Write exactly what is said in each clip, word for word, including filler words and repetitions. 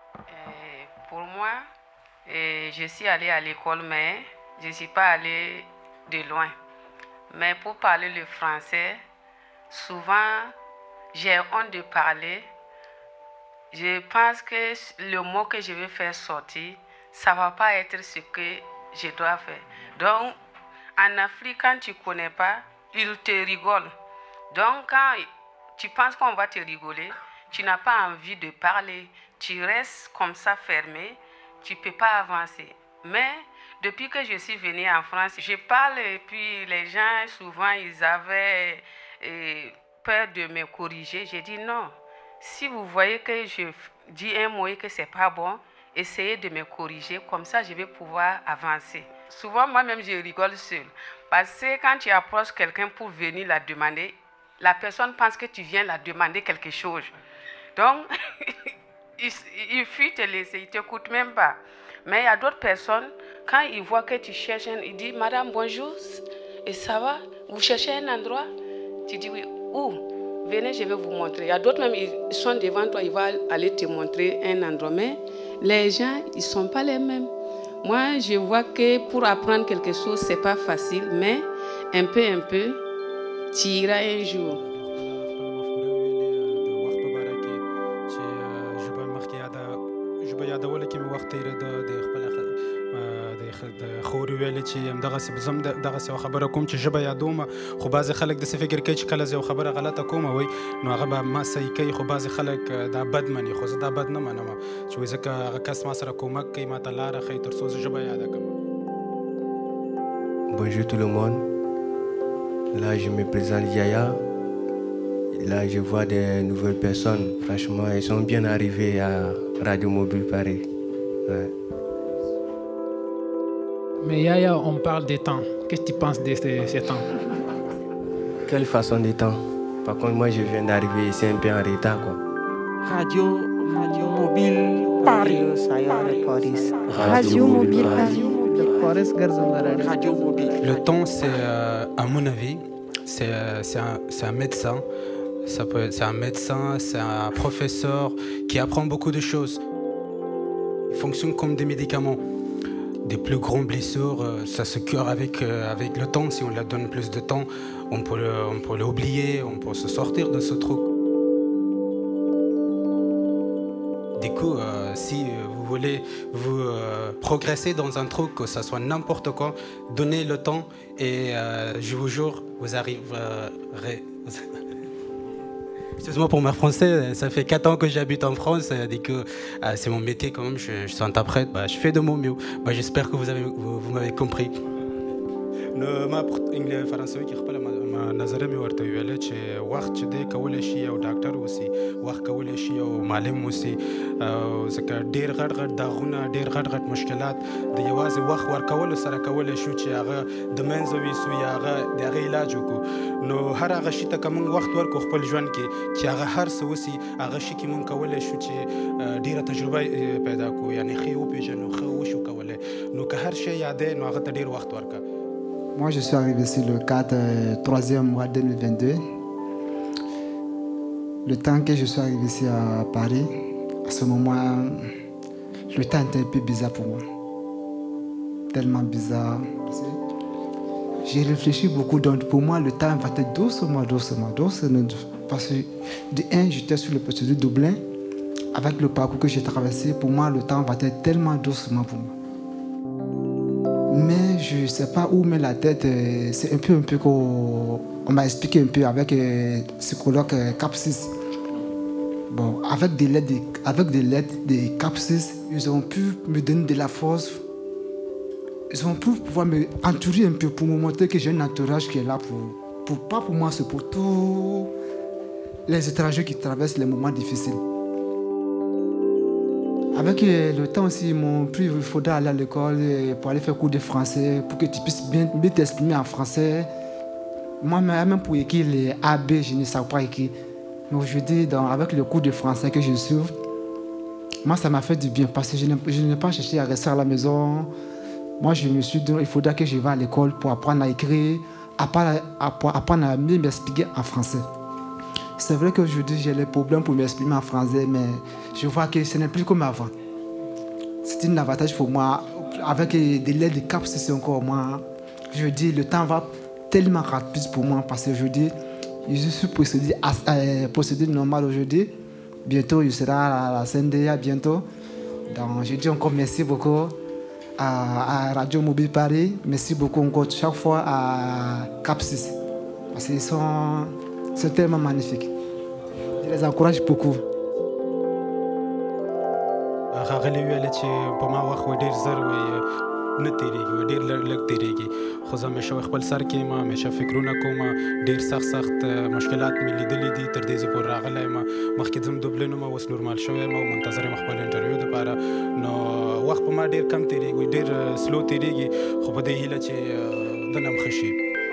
Et pour moi, et je suis allée à l'école, mais je ne suis pas allée de loin. Mais pour parler le français, souvent, j'ai honte de parler. Je pense que le mot que je vais faire sortir, ça ne va pas être ce que je dois faire. Donc, en Afrique, quand tu ne connais pas, ils te rigolent. Donc, quand tu penses qu'on va te rigoler, tu n'as pas envie de parler. Tu restes comme ça fermé, tu ne peux pas avancer. Mais depuis que je suis venue en France, je parle et puis les gens, souvent, ils avaient euh, peur de me corriger. J'ai dit non. Si vous voyez que je dis un mot et que ce n'est pas bon, essayez de me corriger. Comme ça, je vais pouvoir avancer. Souvent, moi-même, je rigole seule. Parce que quand tu approches quelqu'un pour venir la demander, la personne pense que tu viens la demander quelque chose. Donc, il, il fuit te laisser, il ne t'écoute même pas. Mais il y a d'autres personnes, quand ils voient que tu cherches, ils disent « Madame, bonjour, et ça va? Vous cherchez un endroit ?» Tu dis « Oui, où? Venez, je vais vous montrer. » Il y a d'autres même, ils sont devant toi, ils vont aller te montrer un endroit. Mais les gens, ils ne sont pas les mêmes. Moi, je vois que pour apprendre quelque chose, ce n'est pas facile, mais un peu, un peu, tu iras un jour. خوري ویلې چې همدغسې به زم دغسې یوه خبره کوم چې ژبه یادومه خو بعضې خلک داسې فکر کوي چې کله زه یو خبره غلطه کومه وایي نو هغه به ما صحیح کوي خو بعضې خلک دا بد مني خو زه دا بد نه منم چې وایي ځکه هغه کس ما سره کومک کوي ما ته لاره ښیي تر څو زه ژبه یاده کړم. Bonjour tout le monde. Là je me présente Yaya. Là je vois des nouvelles personnes. Franchement ils sont bien arrivés à Radio Mobile Paris. Ouais. Mais Yaya, on parle des temps. Qu'est-ce que tu penses de ces, ces temps? Quelle façon de temps? Par contre, moi, je viens d'arriver ici un peu en retard, quoi. Radio, Radio Mobile Paris. Radio Mobile Paris. Radio Mobile. Le temps, c'est, euh, à mon avis, c'est, euh, c'est, un, c'est un médecin. Ça peut être, c'est un médecin, c'est un professeur qui apprend beaucoup de choses. Il fonctionne comme des médicaments. Des plus grandes blessures, ça se cure avec, euh, avec le temps. Si on leur donne plus de temps, on peut, le, on peut l'oublier, on peut se sortir de ce truc. Du coup, euh, si vous voulez vous euh, progresser dans un truc, que ça soit n'importe quoi, donnez le temps et euh, je vous jure, vous arriverez... Excuse-moi pour ma français, ça fait quatre ans que j'habite en France, et que euh, c'est mon métier quand même, je, je suis interprète, bah, je fais de mon mieux. Bah, j'espère que vous, avez, vous, vous m'avez compris. ما انګلیسي فرانسوي کې خپل نظر مې ورته ویل چې وخت چې دی کولی شي یو ډاکټر اوسي وخت کولی شي یو معلم اوسي ځکه ډېر غټ غټ داغونه ډېر غټ غټ مشکلات د یوازې وخت ورکولو سره کولی شو چې هغه د منځه ویسو یا هغه د هغې علاج وکړو نو هر هغه شي ته که موږ وخت ورکړو خپل ژوند کې چې هغه هر څه وسي هغه شي کې موږ کولی شو چې ډېره تجربه پیدا کړو یعنې ښې وپېژنو ښه وشو کولی نو که هر شی یادی نو هغه ته ډېر وخت ورکړه. Moi, je suis arrivé ici le quatre, troisième mois deux mille vingt-deux. Le temps que je suis arrivé ici à Paris, à ce moment, le temps était un peu bizarre pour moi. Tellement bizarre. J'ai réfléchi beaucoup, donc pour moi, le temps va être doucement, doucement, doucement. Parce que, de un, j'étais sur le procédure de Dublin. Avec le parcours que j'ai traversé, pour moi, le temps va être tellement doucement pour moi. Mais je ne sais pas où met la tête. C'est un peu, un peu qu'on on m'a expliqué un peu avec le psychologue Capsis. Bon, avec des lettres, avec des lettres des Capsis, ils ont pu me donner de la force. Ils ont pu pouvoir me entourer un peu pour me montrer que j'ai un entourage qui est là pour, pour pas pour moi, c'est pour tous les étrangers qui traversent les moments difficiles. Avec le temps aussi, ils m'ont pris, il faudra aller à l'école pour aller faire cours de français, pour que tu puisses bien, bien t'exprimer en français. Moi, même pour écrire les A B, je ne sais pas écrire. Mais aujourd'hui, donc, avec le cours de français que je suis, moi, ça m'a fait du bien parce que je n'ai, je n'ai pas cherché à rester à la maison. Moi, je me suis dit, il faudra que je vais à l'école pour apprendre à écrire, apprendre à, apprendre à mieux m'expliquer en français. C'est vrai qu'aujourd'hui, j'ai les problèmes pour m'exprimer en français, mais je vois que ce n'est plus comme avant. c'est un avantage pour moi. Avec des lettres de cap, c'est encore moi. Je dis, le temps va tellement rapide pour moi parce que je dis, je suis procédé, à, euh, procédé normal aujourd'hui. Bientôt, je serai à la C N D A bientôt. Donc, je dis encore merci beaucoup à, à Radio Mobile Paris. Merci beaucoup encore chaque fois à Cap six. Parce qu'ils sont, sont tellement magnifiques. Je les encourage beaucoup. نتیریږي و ډېر لږ تیریږي خو زه همیشه خپل سر کې یم همیشه فکرونه کوم ډېر سخت سخت مشکلات مې لیدلي دي تر دې زه پورې راغلی یم مخکې ځم دوبلین وم اوس نورمال شوی یم او منتظر یم خپل انټرویو دپاره نو وخت په ما ډېر کم تیریږي ډېر سلو تیریږي خو په دې هیله چې دنه هم ښه شي.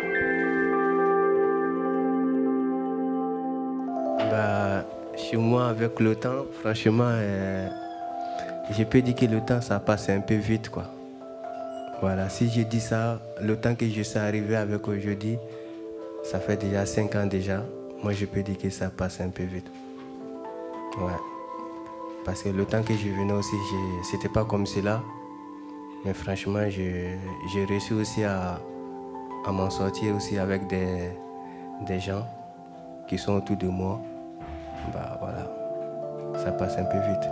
Chez moi, avec le temps, franchement, euh, je peux dire que le temps, ça passe un peu vite, quoi. Voilà, si je dis ça, le temps que je suis arrivé avec aujourd'hui, ça fait déjà cinq ans déjà. Moi, je peux dire que ça passe un peu vite. Ouais. Parce que le temps que je venais aussi, je, c'était pas comme cela. Mais franchement, j'ai, j'ai réussi aussi à, à m'en sortir aussi avec des, des gens qui sont autour de moi. Bah voilà, ça passe un peu vite.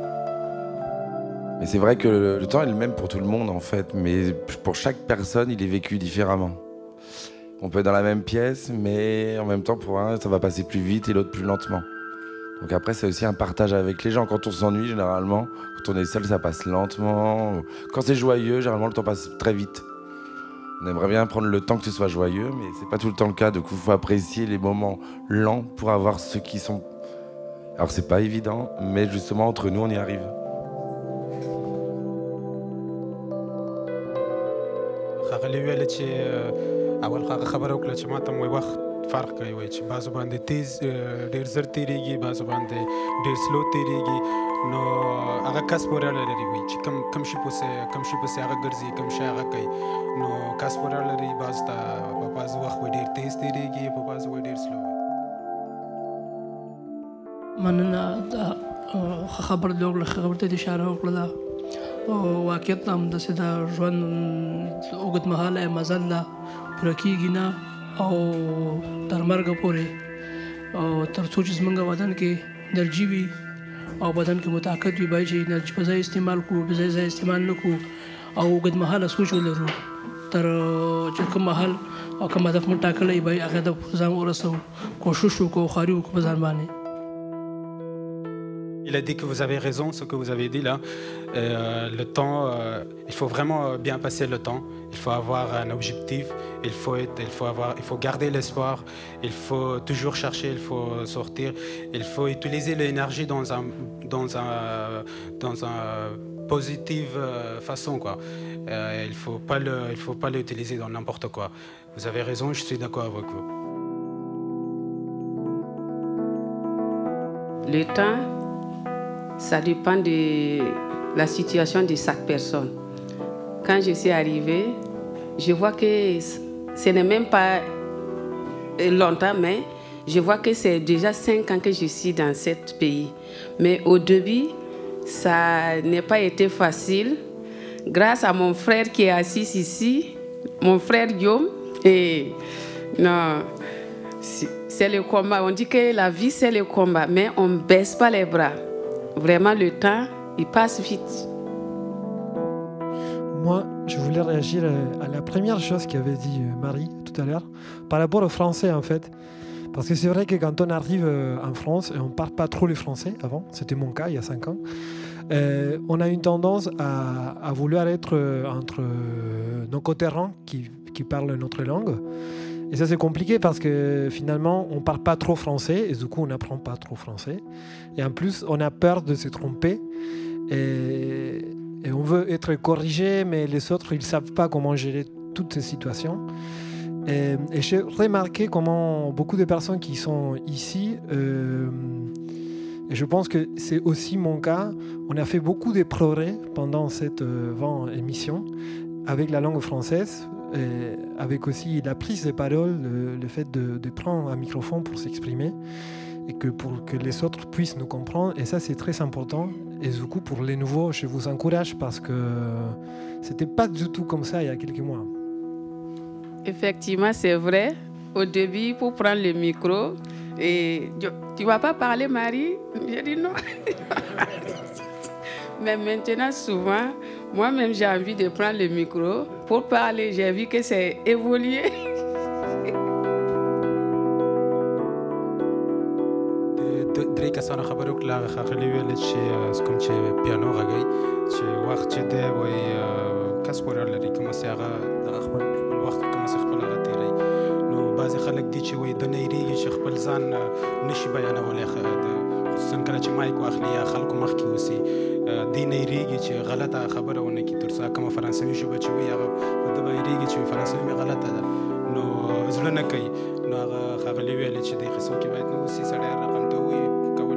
Mais c'est vrai que le, le temps est le même pour tout le monde en fait, mais pour chaque personne, il est vécu différemment. On peut être dans la même pièce, mais en même temps, pour un, ça va passer plus vite et l'autre plus lentement. Donc après, c'est aussi un partage avec les gens. Quand on s'ennuie, généralement, quand on est seul, ça passe lentement. Quand c'est joyeux, généralement, le temps passe très vite. On aimerait bien prendre le temps que ce soit joyeux, mais c'est pas tout le temps le cas. Du coup, il faut apprécier les moments lents pour avoir ceux qui sont... Alors, c'est pas évident, mais justement, entre nous, on y arrive. فرق کوي وای چې بازو باندې تیز ډیر زر تیریږي بازو باندې ډیر سلو تیریږي نو هغه کس پورې اړه لري وای چې کم کم شي پوسه کم شي پوسه هغه ګرځي کم شي هغه کوي نو کس پورې اړه لري باز ته په بازو وخت ډیر تیز تیریږي په بازو ډیر سلو مننه دا خبر لوګ خبر ته اشاره وکړه او واقعیت هم د سیده ژوند اوږد مهاله مزل ده پوره کېږي نه او تر مرګه پورې او تر څو چې زموږ بدن کې انرژي وي او بدن کې مطاقت وي باید چې انرژي په ځای استعمال کړو په ځای ځای استعمال نه کړو او اوږد مهاله سوچ ولرو تر چې کوم مهال او کوم هدف مو ټاکلی باید هغه د ځان ورسوو کوشش وکړو خواري وکړو په ځان باندې. Il a dit que vous avez raison, ce que vous avez dit là. Euh, le temps, euh, il faut vraiment bien passer le temps. Il faut avoir un objectif. Il faut, être, il faut, avoir, il faut garder l'espoir. Il faut toujours chercher. Il faut sortir. Il faut utiliser l'énergie dans un, dans un, dans un positive façon, quoi. Euh, il faut pas le, il faut pas l'utiliser dans n'importe quoi. Vous avez raison. Je suis d'accord avec vous. Le temps. Ça dépend de la situation de chaque personne. Quand je suis arrivée, je vois que ce n'est même pas longtemps, mais je vois que c'est déjà cinq ans que je suis dans ce pays. Mais au début, ça n'a pas été facile. Grâce à mon frère qui est assis ici, mon frère Guillaume, et non, c'est le combat. On dit que la vie, c'est le combat, mais on ne baisse pas les bras. Vraiment, le temps, il passe vite. Moi, je voulais réagir à la première chose qu'avait dit Marie tout à l'heure, par rapport au français en fait. Parce que c'est vrai que quand on arrive en France, et on ne parle pas trop le français avant, c'était mon cas il y a cinq ans, euh, on a une tendance à, à vouloir être entre nos co-terrains qui, qui parlent notre langue. Et ça, c'est compliqué parce que finalement, on ne parle pas trop français et du coup, on n'apprend pas trop français. Et en plus, on a peur de se tromper et, et on veut être corrigé, mais les autres, ils ne savent pas comment gérer toutes ces situations. Et, et j'ai remarqué comment beaucoup de personnes qui sont ici, euh, et je pense que c'est aussi mon cas, on a fait beaucoup de progrès pendant cette euh, vingt émissions avec la langue française. Et avec aussi la prise de parole, le, le fait de, de prendre un microphone pour s'exprimer. et que pour que les autres puissent nous comprendre. Et ça, c'est très important. Et du coup, pour les nouveaux, je vous encourage parce que c'était pas du tout comme ça il y a quelques mois. Effectivement, c'est vrai. Au début, pour prendre le micro, et tu vas pas parler, Marie? J'ai dit non. Mais maintenant, souvent, moi-même, j'ai envie de prendre le micro pour parler. J'ai vu que c'est évolué. دري كسانا خبروك لا خليه ولا شيء سكم شيء بيانو غاي شيء وقت شده وي كسبور على ريكم مسيغا دغخبل الوقت كما سخبل غتيري نو بازي خلك ديتشي وي دنيري شخبل زان نشي بيانا ولا خصوصا كلا شي مايك واخليا خلكم مخكي وسي دينيري شي غلطه خبره ونكي ترسا كما فرنساوي شو بتشي ويا دبا يريغي شي فرنساوي غلطه نو زلنا كي نو خليه ولا شي دي خصو كي بايت نو سي سړی رقم ته وي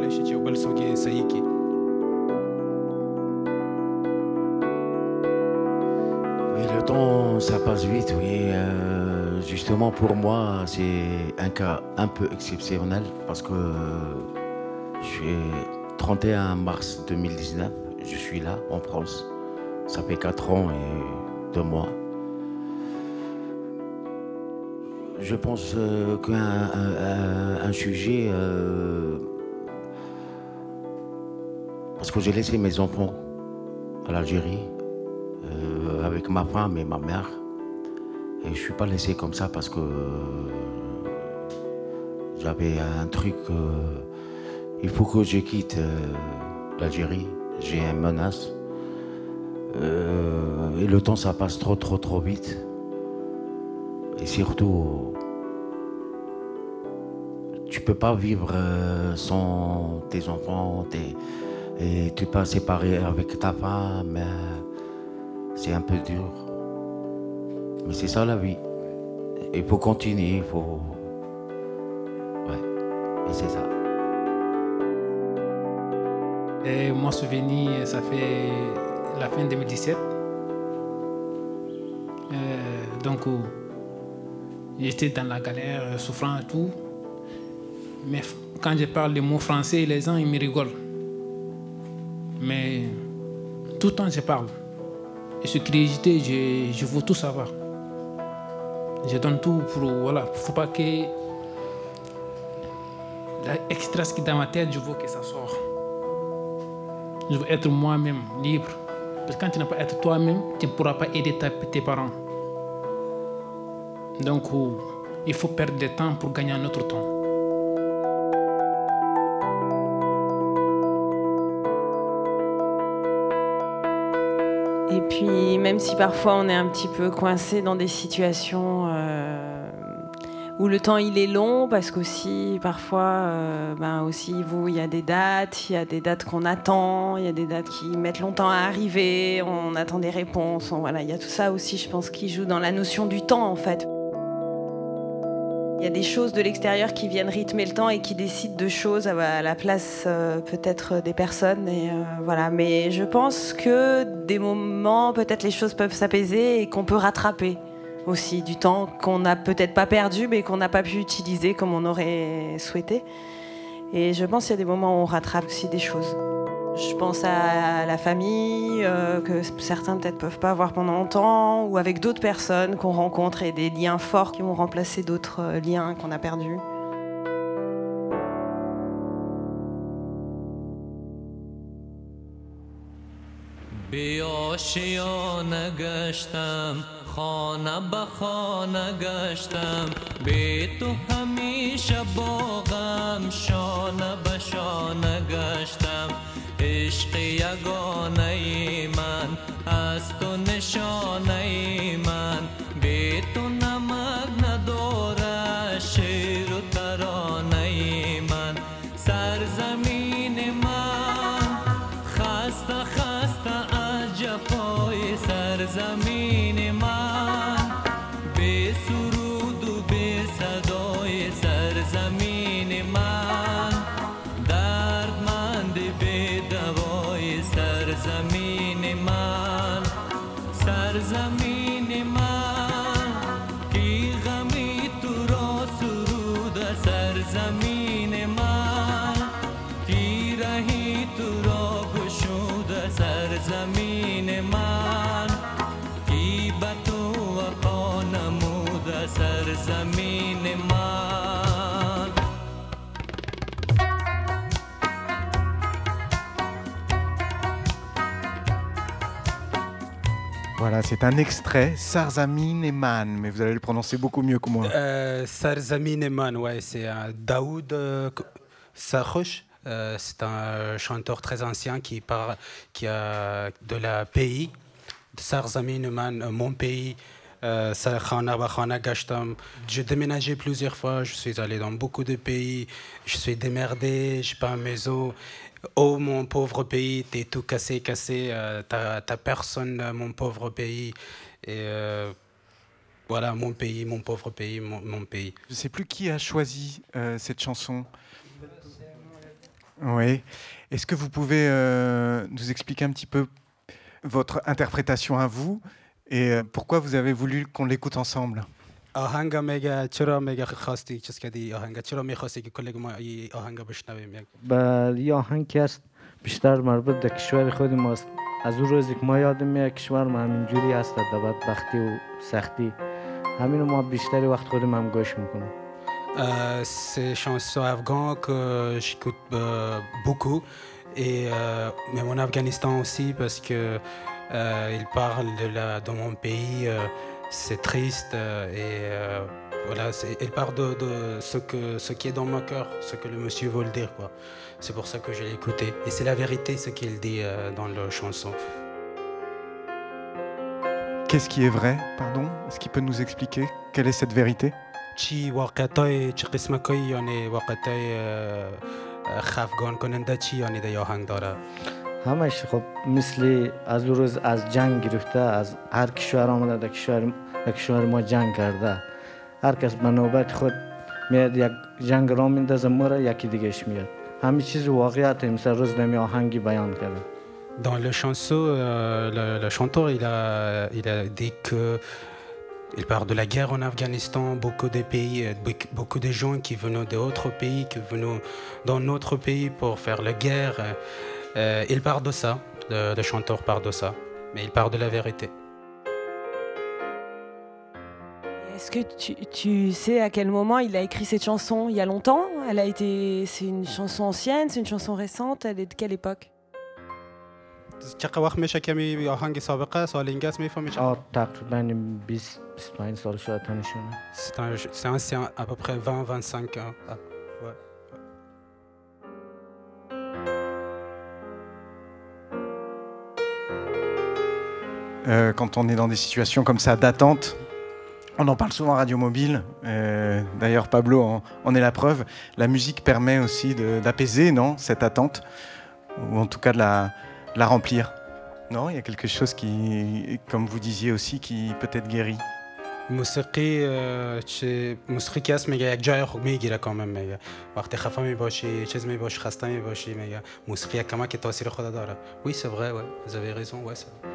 Oui, le temps, ça passe vite, oui. Euh, justement, pour moi, c'est un cas un peu exceptionnel parce que je suis trente et un mars deux mille dix-neuf, je suis là, en France. Ça fait quatre ans et deux mois. Je pense euh, qu'un un, un sujet... Euh, Parce que j'ai laissé mes enfants à l'Algérie euh, avec ma femme et ma mère. Et je ne suis pas laissé comme ça parce que euh, j'avais un truc. Euh, il faut que je quitte euh, l'Algérie. J'ai une menace. Euh, et le temps, ça passe trop, trop, trop vite. Et surtout, tu ne peux pas vivre euh, sans tes enfants, tes... Et tu peux séparer avec ta femme, c'est un peu dur. Mais c'est ça la vie. Il faut continuer, il faut... Ouais, et c'est ça. Et mon souvenir, ça fait la fin deux mille dix-sept. Euh, donc, j'étais dans la galère, souffrant et tout. Mais quand je parle le mot français, les gens ils me rigolent. Mais tout le temps, je parle. Et sur curiosité, je, je veux tout savoir. Je donne tout pour... Voilà, il ne faut pas que... L'extra qui est dans ma tête, je veux que ça sorte. Je veux être moi-même, libre. Parce que quand tu n'as pas être toi-même, tu ne pourras pas aider ta, tes parents. Donc, il faut perdre du temps pour gagner un autre temps. Et puis, même si parfois on est un petit peu coincé dans des situations euh, où le temps il est long, parce qu'aussi parfois, euh, ben aussi vous, il y a des dates, il y a des dates qu'on attend, il y a des dates qui mettent longtemps à arriver, on attend des réponses, on, voilà, il y a tout ça aussi, je pense, qui joue dans la notion du temps en fait. Il y a des choses de l'extérieur qui viennent rythmer le temps et qui décident de choses à la place euh, peut-être des personnes. Et, euh, voilà. Mais je pense que des moments, peut-être les choses peuvent s'apaiser et qu'on peut rattraper aussi du temps qu'on n'a peut-être pas perdu mais qu'on n'a pas pu utiliser comme on aurait souhaité. Et je pense qu'il y a des moments où on rattrape aussi des choses. Je pense à la famille, euh, que certains peut-être peuvent pas avoir pendant longtemps, ou avec d'autres personnes qu'on rencontre et des liens forts qui vont remplacer d'autres euh, liens qu'on a perdus. عشق یگانه من از تو نشانه من بی تو نمک نداره شعر و ترانه من سرزمین من خسته خسته از جفای سرزمین من بی سرود و بی صدای سرزمین من سرزمین من سرزمین من کی غمی تو را سرود سرزمین من سرزمین من کی به تو وفا نموده سرزمین من. Voilà, c'est un extrait, Sarzamin Eman, mais vous allez le prononcer beaucoup mieux que moi. Euh, Sarzamin Eman, ouais, c'est un Daoud euh, Sarhosh. Euh, c'est un chanteur très ancien qui part, qui a de la pays, Sarzamin Eman, mon pays. Euh, j'ai déménagé plusieurs fois, je suis allé dans beaucoup de pays, je suis démerdé, j'ai pas une maison. Oh mon pauvre pays, t'es tout cassé, cassé, euh, t'as, t'as personne, mon pauvre pays. Et euh, voilà, mon pays, mon pauvre pays, mon, mon pays. Je ne sais plus qui a choisi euh, cette chanson. Oui. Est-ce que vous pouvez euh, nous expliquer un petit peu votre interprétation à vous et euh, pourquoi vous avez voulu qu'on l'écoute ensemble? آهنگ میگه چرا میگه خواستی چیز کردی آهنگ چرا میخواستی که کل ما این آهنگ بشنویم؟ بله یه آهنگ است بیشتر مربوط به کشور خود ماست. از اون روزی که ما یادم میاد کشور ما همینجوری هست در بدبختی و سختی. همین ما بیشتری وقت خودم هم گوش میکنم. Euh, c'est chansons afghanes que j'écoute euh, beaucoup et euh, même en Afghanistan aussi parce que euh, ils parlent de la de mon pays. Euh, c'est triste euh, et euh, voilà, c'est, il parle de, de ce, que, ce qui est dans mon cœur, ce que le monsieur veut le dire, quoi. C'est pour ça que je l'ai écouté. Et c'est la vérité ce qu'il dit euh, dans la chanson. Qu'est-ce qui est vrai, pardon? Est-ce qu'il peut nous expliquer quelle est cette vérité? چی واقعیتای چه قسمتایی یعنی واقعیتای خفگان کننده چی یعنی در آهنگ داره؟ همش خب مثل از اون روز از جنگ گرفته از هر کشور آمده در کشور در کشور ما جنگ کرده هر کس به نوبت خود میاد یک جنگ را میندازه میره یکی دیگهش میاد همه چیز واقعیت مثل روز نمی آهنگی بیان کرده. Dans le chanson, euh, le, le chanteur il a il a dit que il parle de la guerre en Afghanistan, beaucoup de pays, beaucoup de gens qui venaient d'autres pays, qui venaient dans notre pays pour faire la guerre. Euh, il parle de ça, le, le chanteur parle de ça, mais il parle de la vérité. Est-ce que tu, tu sais à quel moment il a écrit cette chanson? Il y a longtemps? Elle a été, c'est une chanson ancienne, c'est une chanson récente? Elle est de quelle époque? چقدر وقت میشه که می آهنگ سابقه سال اینگاس میفهمی؟ آه تقریبا بیست بیست و پنج سال شده تنشونه. C'est un c'est ancien à peu près vingt vingt-cinq ans. Ah, ouais. Euh, quand on est dans des situations comme ça d'attente, on en parle souvent à Radio Mobile, euh, d'ailleurs Pablo en, en est la preuve, la musique permet aussi de, d'apaiser non, cette attente, ou en tout cas de la, de la remplir. Non, il y a quelque chose qui, comme vous disiez aussi, qui peut-être guérit. موسیقی چه موسیقی است میگه یک جای خوب میگیره کامل میگه وقتی خفه میباشی چیز میباشی خسته میباشی میگه موسیقی یک کمک تاثیر خود داره. Oui, c'est vrai, ouais, vous avez raison, ouais, c'est vrai.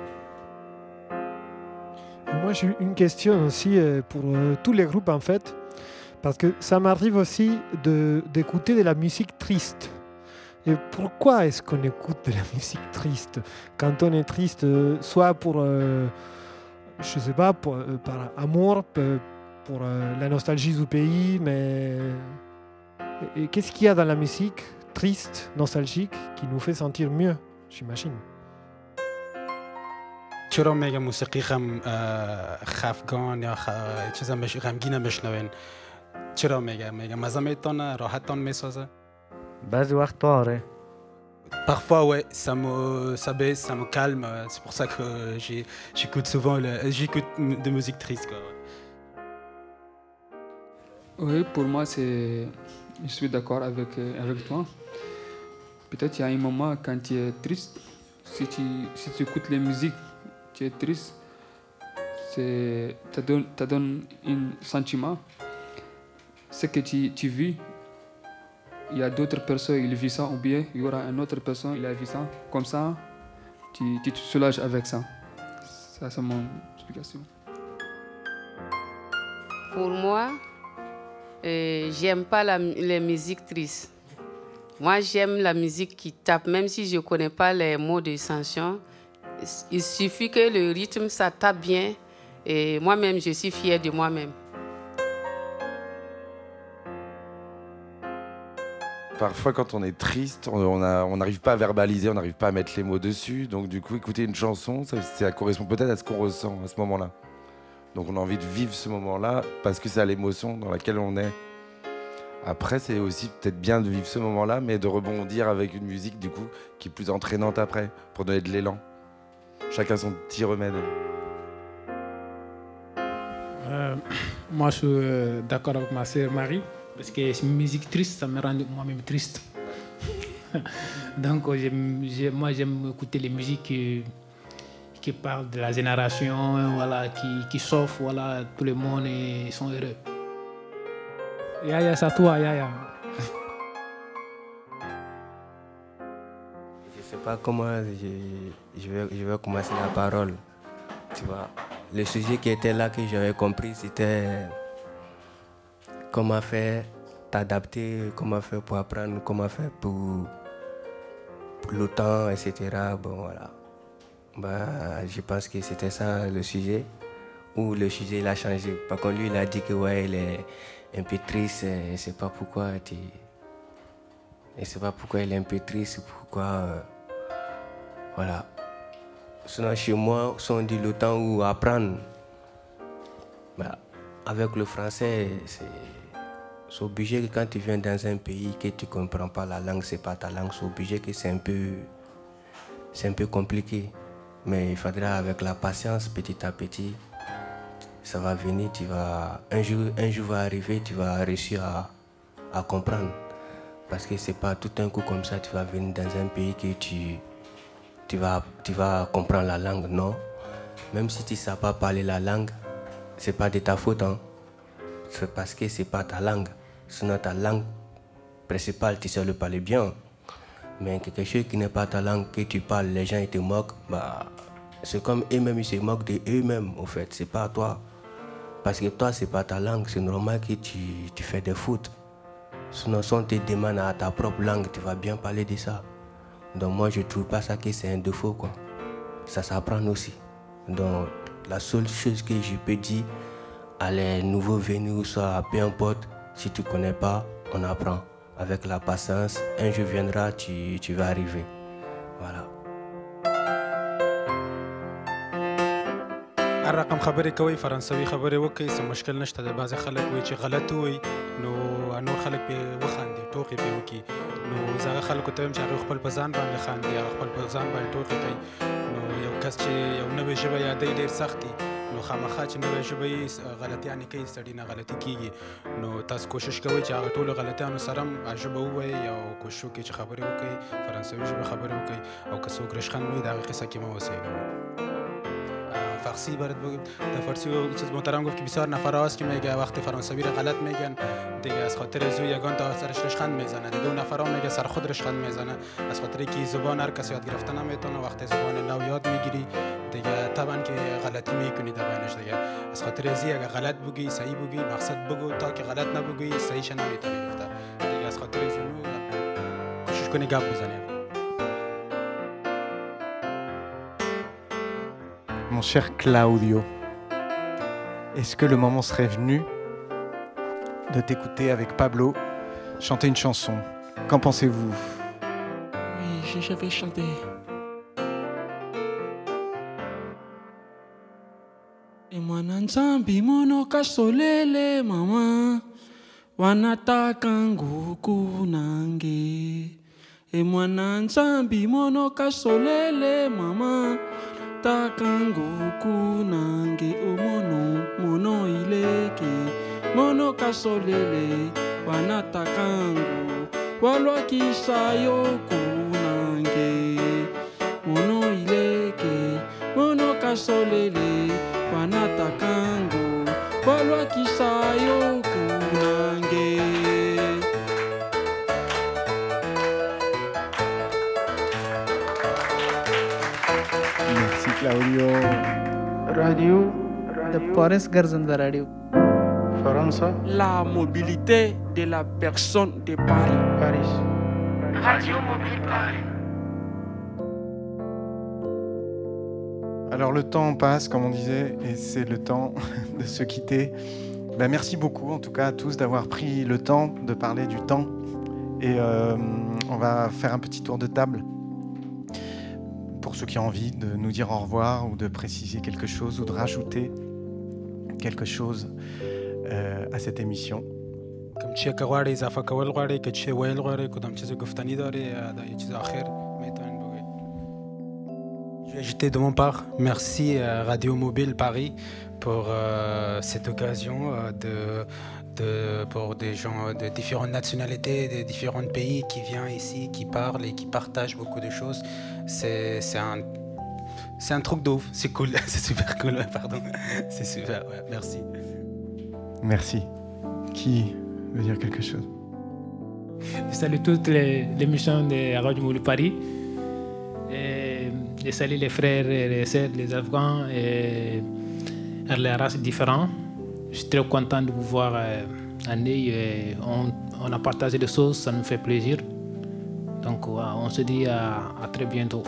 Moi, j'ai une question aussi pour tous les groupes, en fait, parce que ça m'arrive aussi de, d'écouter de la musique triste. Et pourquoi est-ce qu'on écoute de la musique triste? Quand on est triste, soit pour, euh, je sais pas, pour, euh, par amour, pour euh, la nostalgie du pays, mais et, et qu'est-ce qu'il y a dans la musique triste, nostalgique, qui nous fait sentir mieux, j'imagine? چرا میگه موسیقی غم خفگان یا چیزا غمگین بشنوین؟ چرا میگه میگه مزه میتونه راحتتان میسازه؟ بعضی وقت آره. Parfois ouais, ça me ça baisse, ça me calme, c'est pour ça que j'ai, j'écoute souvent le, j'écoute de musique triste quoi. Oui, pour moi c'est je suis d'accord avec avec toi. Peut-être il y a un moment quand tu es triste, si tu si tu écoutes les musiques tu es triste, c'est, ça donne, ça donne un sentiment. Ce que tu, tu vis, il y a d'autres personnes qui vivent ça, ou bien il y aura une autre personne qui a vu ça. Comme ça, tu, tu te soulages avec ça. Ça, c'est mon explication. Pour moi, euh, j'aime pas la, les musiques tristes. Moi, j'aime la musique qui tape, même si je ne connais pas les mots de chanson, Il suffit que le rythme, ça tape bien. Et moi-même, je suis fière de moi-même. Parfois, quand on est triste, on n'arrive pas à verbaliser, on n'arrive pas à mettre les mots dessus. Donc, du coup, écouter une chanson, ça, ça correspond peut-être à ce qu'on ressent à ce moment-là. Donc, on a envie de vivre ce moment-là parce que c'est l'émotion dans laquelle on est. Après, c'est aussi peut-être bien de vivre ce moment-là, mais de rebondir avec une musique, du coup, qui est plus entraînante après, pour donner de l'élan. Chacun son petit remède. Euh, moi, je suis euh, d'accord avec ma sœur Marie. Parce que une musique triste, ça me rend moi-même triste. Donc, j'aime, j'aime, moi, j'aime écouter les musiques qui, qui parlent de la génération, voilà, qui, qui s'offrent, voilà, tout le monde et sont heureux. Yaya, c'est à toi, Yaya. Je ne sais pas comment je, je, vais, je vais commencer la parole. Tu vois, le sujet qui était là, que j'avais compris, c'était... comment faire t'adapter, comment faire pour apprendre, comment faire pour, pour le temps, et cetera. Bon, voilà. Bah, je pense que c'était ça le sujet, ou le sujet il a changé. Par contre, lui, il a dit que ouais, il est un peu triste, et ne sait pas pourquoi. Tu... Et c'est pas pourquoi il est un peu triste, pourquoi. Euh... Voilà. Sinon, chez moi, si on dit le temps où apprendre, bah, avec le français, c'est. C'est obligé que quand tu viens dans un pays que tu ne comprends pas la langue, c'est pas ta langue, c'est obligé que c'est un peu, c'est un peu compliqué. Mais il faudra avec la patience, petit à petit, ça va venir, tu vas, un jour, un jour va arriver, tu vas réussir à, à comprendre. Parce que c'est pas tout un coup comme ça, tu vas venir dans un pays que tu, tu vas, tu vas comprendre la langue, non. Même si tu ne sais pas parler la langue, c'est pas de ta faute, hein. C'est parce que c'est pas ta langue. Sinon ta langue principale, tu sais le parler bien. Mais quelque chose qui n'est pas ta langue, que tu parles, les gens ils te moquent, bah, c'est comme eux-mêmes, ils se moquent de eux-mêmes, au fait. C'est pas toi. Parce que toi, c'est pas ta langue. C'est normal que tu, tu fais des fautes. Sinon, si on te demande à ta propre langue, tu vas bien parler de ça. Donc moi, je trouve pas ça que c'est un défaut, quoi. Ça s'apprend aussi. Donc la seule chose que je peux dire à les nouveaux venus, soit peu importe, si tu ne connais pas, on apprend. Avec la patience, un jour viendra, tu, tu vas arriver. Voilà. الرقم خبري كوي فرنساوي خبري وكي سو مشكل نشتا د بعض خلک وی چې غلط وي نو انو خلک به وخاندي ټوکی به وکي نو زغه خلکو ته هم چې هغه خپل په ځان باندې خاندي هغه خپل په ځان باندې ټوکی کوي نو یو کس چې یو نوې ژبه یادې ډېر سخت دي نو خامخا چې نوې ژبه یې غلطیانې کوي سړي نه غلطي کېږي نو تاسو کوشش کوئ چې هغه ټولو غلطیانو سره هم ژبه ووایئ او کوشش وکړئ چې خبرې وکړئ فرانسوي ژبه خبرې وکړئ او که څوک رشخند وي د هغې قصه کې مه اوسئ. فارسی برات بگیم در فارسی و چیز محترم گفت که بسیار نفر هست که میگه وقتی فرانسوی رو غلط میگن دیگه از خاطر زو یگان تا سرش رشخند میزنه دیگه اون نفر ها میگه سر خود رشخند میزنه از خاطر که زبان هر کسی یاد گرفته نمیتونه وقتی زبان نو یاد میگیری دیگه طبعا که غلطی میکنی در بینش دیگه از خاطر زی اگه غلط بگی صحیح بگی مقصد بگو تا که غلط نبگی صحیحش نمیتونی گفته دیگه از خاطر زو کوشش کنی گپ بزنی. Mon cher Claudio, est-ce que le moment serait venu de t'écouter avec Pablo chanter une chanson? Qu'en pensez-vous? Oui, je vais chanter. Et moi nanzambi mono kasolele mama wanataka nguku nange. Et moi nanzambi mono kasolele mama takangoku nange o mono mono ileke mono kasolele wana takango walwa kisayoku nange mono ileke mono kasolele wana takango walwa kisayoku nange. Merci Claudio. Radio de Paris Garzanda Radio. France. La mobilité de la personne de Paris. Paris. Radio Mobile Paris. Alors le temps passe, comme on disait, et c'est le temps de se quitter. Ben, merci beaucoup, en tout cas, à tous d'avoir pris le temps de parler du temps. Et euh, on va faire un petit tour de table pour ceux qui ont envie de nous dire au revoir ou de préciser quelque chose ou de rajouter quelque chose euh, à cette émission. Comme tu as غواړي اضافه کول غواړي که چې ویل غواړي کوم چې گفتنی داری دا یه چیز آخر میتونین بگید. Je vais ajouter de mon part, merci à Radio Mobile Paris pour euh, cette occasion euh, de, de, pour des gens de différentes nationalités, de différents pays qui viennent ici, qui parlent et qui partagent beaucoup de choses. C'est, c'est, un, c'est un truc de ouf, c'est cool, c'est super cool, pardon. C'est super, ouais, merci. Merci. Qui veut dire quelque chose? Je salue toutes les, les missions de Radio Mobile Paris. Et je salue les frères et les sœurs, les Afghans et les races différentes. Je suis très content de vous voir euh, en œil. On, on a partagé des choses, ça nous fait plaisir. Donc ouais, on se dit à, à très bientôt.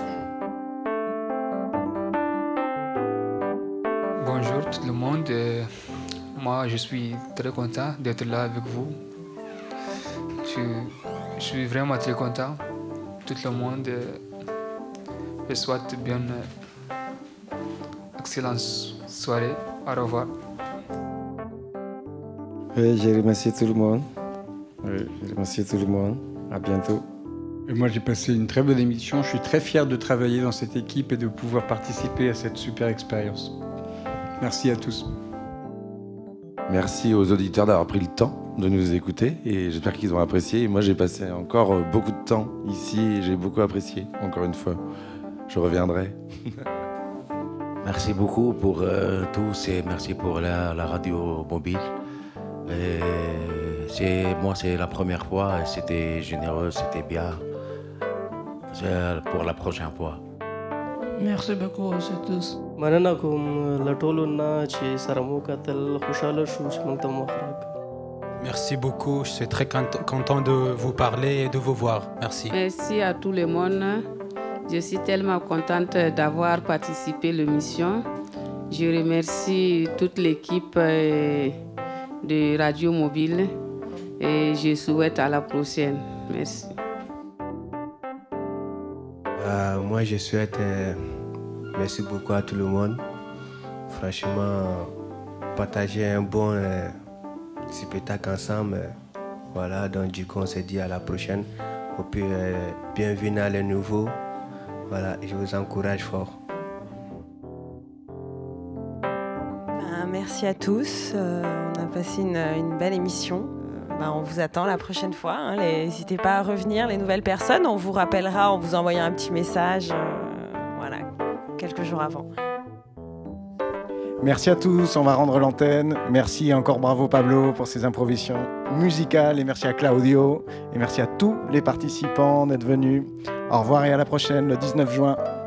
Bonjour tout le monde. Euh, moi, je suis très content d'être là avec vous. Je, je suis vraiment très content. Tout le monde. Euh, Je souhaite bien euh, excellente soirée. Au revoir. Oui, je remercie tout le monde. Oui, je remercie tout le monde. À bientôt. Et moi, j'ai passé une très bonne émission. Je suis très fier de travailler dans cette équipe et de pouvoir participer à cette super expérience. Merci à tous. Merci aux auditeurs d'avoir pris le temps de nous écouter et j'espère qu'ils ont apprécié. Et moi, j'ai passé encore beaucoup de temps ici et j'ai beaucoup apprécié, encore une fois. Je reviendrai. Merci beaucoup pour euh, tous et merci pour la, la radio mobile. Et c'est, moi, c'est la première fois et c'était généreux, c'était bien. C'est pour la prochaine fois. Merci beaucoup à tous. مننه کوم له ټولو نه چې سره مو کتل خوشحاله شو چې موږ ته مو وخت راکړ. Merci beaucoup, je suis très content de vous parler et de vous voir. Merci. Merci à tout le monde. Je suis tellement contente d'avoir participé à l'émission. Je remercie toute l'équipe de Radio Mobile et je souhaite à la prochaine. Merci. Euh, moi, je souhaite euh, merci beaucoup à tout le monde. Franchement, partager un bon euh, spectacle ensemble. Euh, voilà, donc du coup, on se dit à la prochaine. Et puis, euh, bienvenue à les nouveaux. Voilà, je vous encourage fort. Ben, merci à tous. Euh, on a passé une, une belle émission. Ben, on vous attend la prochaine fois. Hein. Les, n'hésitez pas à revenir, les nouvelles personnes. On vous rappellera en vous envoyant un petit message. Euh, voilà, quelques jours avant. Merci à tous, on va rendre l'antenne. Merci et encore bravo Pablo pour ses improvisations musicales. Et merci à Claudio. Et merci à tous les participants d'être venus. Au revoir et à la prochaine, le dix-neuf juin.